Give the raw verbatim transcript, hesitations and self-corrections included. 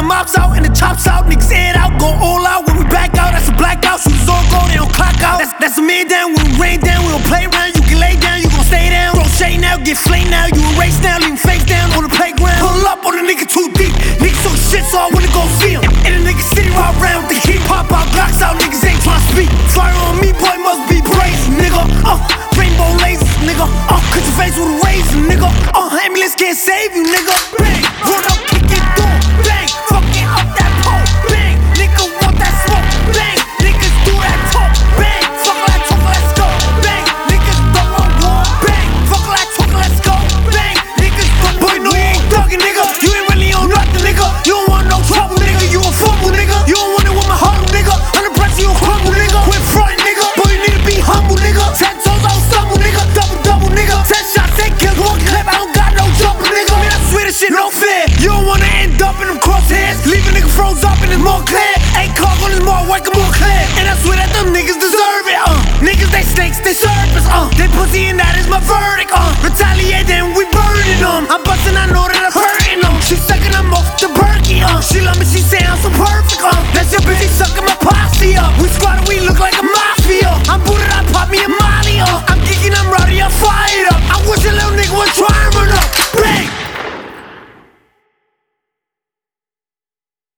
mobs out and the chops out, niggas air out, go all out. When we back out, that's a blackout. Shooters all go, they don't clock out. That's, that's a man down when we rain down. We don't play around, you can lay down, you gon' stay down. Throw shade now, get slain now. You erase now, leave him face down on the playground. Pull up on a nigga too deep. Niggas talk shit, so I wanna go see him. In a nigga city right round with the heat. Pop out, Glocks out, niggas ain't tryna speak. Fire on me, boy, must be brazen, nigga. Uh, rainbow lasers, nigga. Uh, cut your face with a razor, nigga. Uh, ambulance can't save you, nigga. Bang, run up, kick it through. Bang, fucking up that pole. Bang, nigga want that smoke. Bang, niggas do that talk. Bang, fuck that talk, let's go. Bang, niggas don't want war. Bang, fuck that talk, let's go. Bang, niggas don't want war. Boy, no, you ain't thuggin', nigga. You ain't really on nothing, nigga. You don't want no trouble, nigga. You a fumble, nigga. You don't want it with my heart, nigga. Under pressure, you crumble, nigga. Quit frontin', nigga. Boy, you need to be humble, nigga. Ten toes, I don't stumble, nigga. Double, double, nigga. Ten shots, ten kills, one clip. I don't got no jumper, nigga. Man, I swear this shit no fair. You don't wanna end up in them crosshairs. Leave a nigga froze up and it's more clear. Ain't clock on his more work, more clear. And I swear that them niggas deserve it, uh. Niggas, they snakes, they serpents, uh. They pussy and that is my verdict, uh. Retaliate, then we burning them. I'm bustin', I know that I'm hurting them. She suckin', I'm off the Berkey, uh. She love me, she say I'm so perfect, uh. That's your bitch, suck